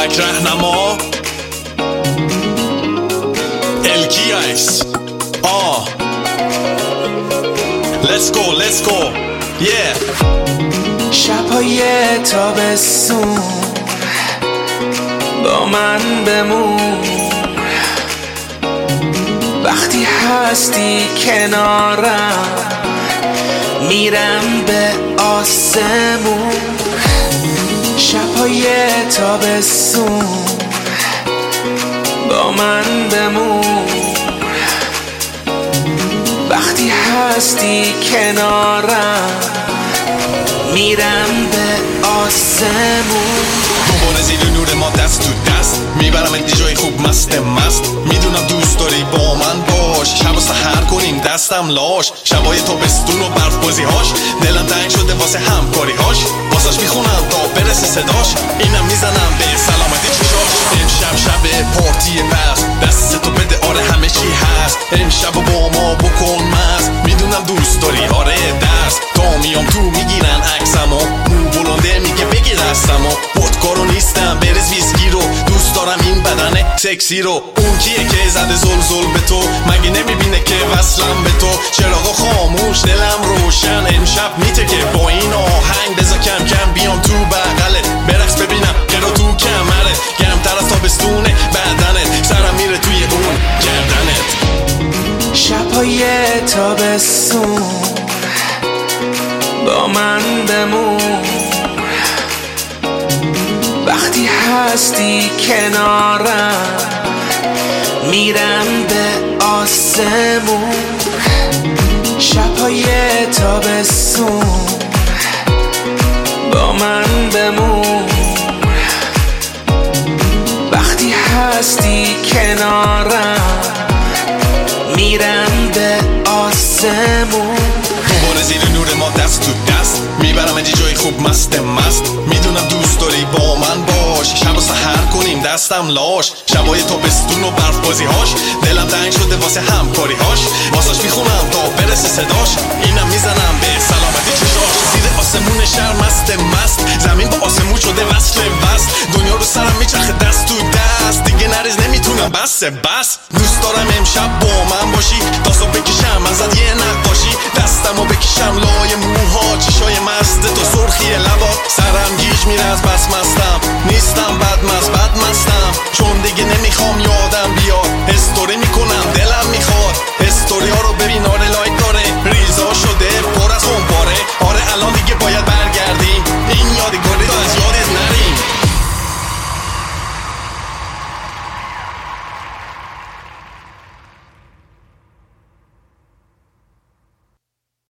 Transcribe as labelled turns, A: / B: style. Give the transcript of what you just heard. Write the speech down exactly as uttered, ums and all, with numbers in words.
A: کمک رهنما الکیایس آه Let's go, let's go, yeah.
B: شب‌های تابستون با من بمون، وقتی هستی کنارم میرم به آسمون. شب‌های تابستون با من بمون، وقتی هستی کنارم میرم به آسمون.
A: دوباره زیر نور ما دست تو دست میبرم انتی جای خوب مست مست. میدونم دوست داری با من باش، شب و سحر کنیم دستم لاش. شبای تابستون و برف بازی هاش، دلم تنگ شده واسه همکاری هاش. واسش میخونم تا برسه صداش، اینم میزنم به سلامتی چشاش. امشب شب پارتی پس دست تو بده، آره همه چی هست. امشب با ما بکن مست، میدونم دوست داری آره دست. تا میام تو میگیرن عکسمو، مو بلنده میگه بگیر دستمو. خودکارو نیستم بریز ویسکی رو، دوست دارم این بدن سکسی رو. اون کیه که زده زل زل به تو، مگه نمیبینه که وصلم به تو. چراغا خاموش دلم روشن، امشب میتکه با این آهنگ. بذار کم کم بیام تو بغلت، برقص ببینم قرا تو کمرت. گرمتر از تابستونه بدنت، سرم میره توی اون گردنت.
B: شب‌های تابستون با من بمون، وقتی هستی کنارم میرم به آسمون. شب‌های تابستون با من بمون، وقتی هستی کنارم میرم به آسمون.
A: دوباره زیر نور ما دست تو دست میبرم انتی جای خوب مست مست. میدونم دوست داری با من باش، شب و سحر کنیم دستم لاش. شبای تابستون و برف بازی هاش، دلم تنگ شده واسه همکاری هاش. واسش میخونم تا برسه صداش، اینم میزنم به سلامتی چشاش. زیر آسمون شهر مست مست، زمین با آسمون شده وصل وصل. دنیا رو سرم میچرخه دست تو دست، دیگه نریز نمیتونم بس بس. دوست دارم امشب با من باشی، تا صبح بکشم ازت یه